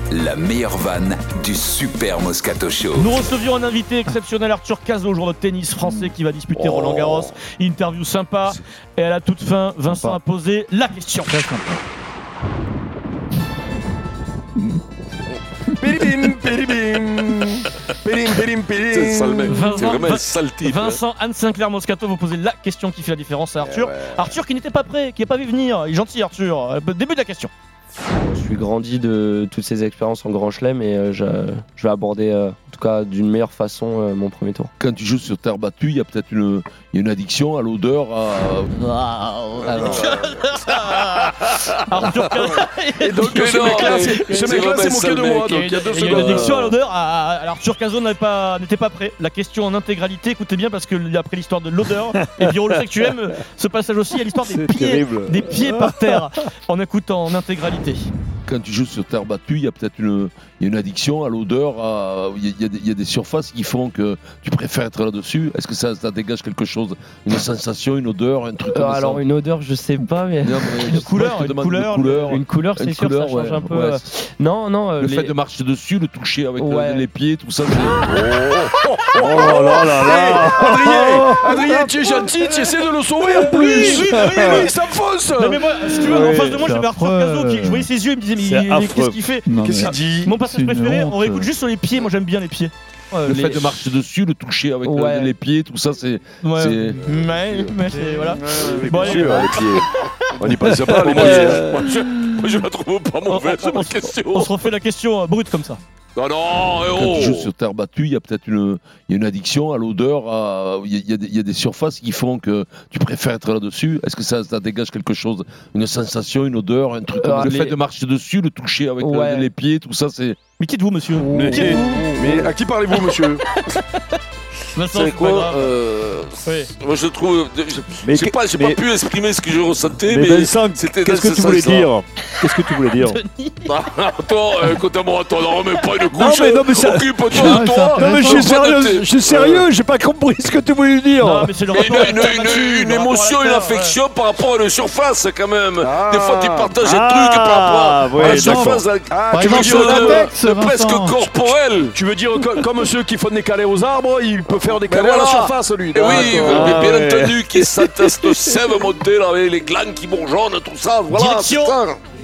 la meilleure vanne du Super Moscato Show. Nous recevions un invité exceptionnel, Arthur Cazot, joueur de tennis français qui va disputer Roland Garros. Interview sympa. Et à la toute fin, Vincent a posé la question. Très sympa. C'est ça le mec. C'est vraiment un sale type. Vincent, Anne Sinclair Moscato, vous posez la question qui fait la différence à Arthur. Arthur qui n'était pas prêt, qui n'est pas vu venir. Il est gentil, Arthur. Début de la question. Je suis grandi de toutes ces expériences en Grand Chelem et je vais aborder, en tout cas d'une meilleure façon, mon premier tour. Quand tu joues sur terre battue, il y a peut-être une addiction à l'odeur. Arthur Cazot. Et donc ce mec-là s'est moqué de moi. Donc il y a 2 Il y a une secondes. addiction à l'odeur. Arthur Cazot n'était pas prêt. La question en intégralité, écoutez bien parce que après l'histoire de l'odeur, et Biro le sait que tu aimes ce passage aussi, il y a l'histoire des pieds par terre en écoutant en intégralité. Quand tu joues sur terre battue, il y a peut-être une addiction à l'odeur. Il y a des surfaces qui font que tu préfères être là-dessus. Est-ce que ça dégage quelque chose? Une sensation, une odeur, un truc comme ça? Alors une odeur, je sais pas, mais Une couleur, c'est sûr, ça change un peu. Ouais. Non, Le fait de marcher dessus, le toucher avec les pieds, tout ça. Oh là là. Adrien, tu es gentil, tu essaies de le sauver en plus. Oui, ça fonce. Non mais moi, si tu veux, en face de moi, j'avais Arthur Cazot qui, je voyais ses yeux, il me disait mais qu'est-ce qu'il fait? Qu'est-ce qu'il dit? Mon passage préféré, on réécoute juste sur les pieds. Moi j'aime bien les pieds. Le fait de marcher dessus, le toucher avec les pieds, tout ça, c'est. Mais c'est voilà. Bon, allez, les pieds. On n'y pense pas, les pieds. Moi, je la trouve pas mauvaise, cette question. on se refait la question brute comme ça. Non, Quand tu joues sur terre battue, il y a peut-être une addiction à l'odeur. Il y a des surfaces qui font que tu préfères être là-dessus. Est-ce que ça dégage quelque chose? Une sensation, une odeur, un truc comme ça? Le fait de marcher dessus, le toucher avec les pieds, tout ça, c'est. Mais qui êtes-vous, monsieur? Mais à qui parlez-vous, monsieur? Vincent, C'est quoi Moi, je trouve. J'ai pas pu exprimer ce que je ressentais, mais Vincent, c'était. qu'est-ce que tu voulais dire? Qu'est-ce que tu voulais dire? Attends, écoute-moi, attends, non, remets pas une couche. Non, mais ça. Occupe-toi de toi. Non, mais je suis sérieux, j'ai pas compris ce que tu voulais dire. Non, mais c'est le rapport à la terre battue, Une le rapport émotion, à la une terre, affection par rapport à une surface, quand même. Des fois, tu partages un truc par rapport à la surface. Tu veux dire Presque corporelle. Tu veux dire comme ceux qui font des câlins aux arbres, il peut faire des câlins à voilà. la surface, lui. Et oui, D'accord. mais bien entendu, qui est cette sève montée là, avec les glandes qui bourgeonnent, tout ça. Voilà, Direction. c'est ça.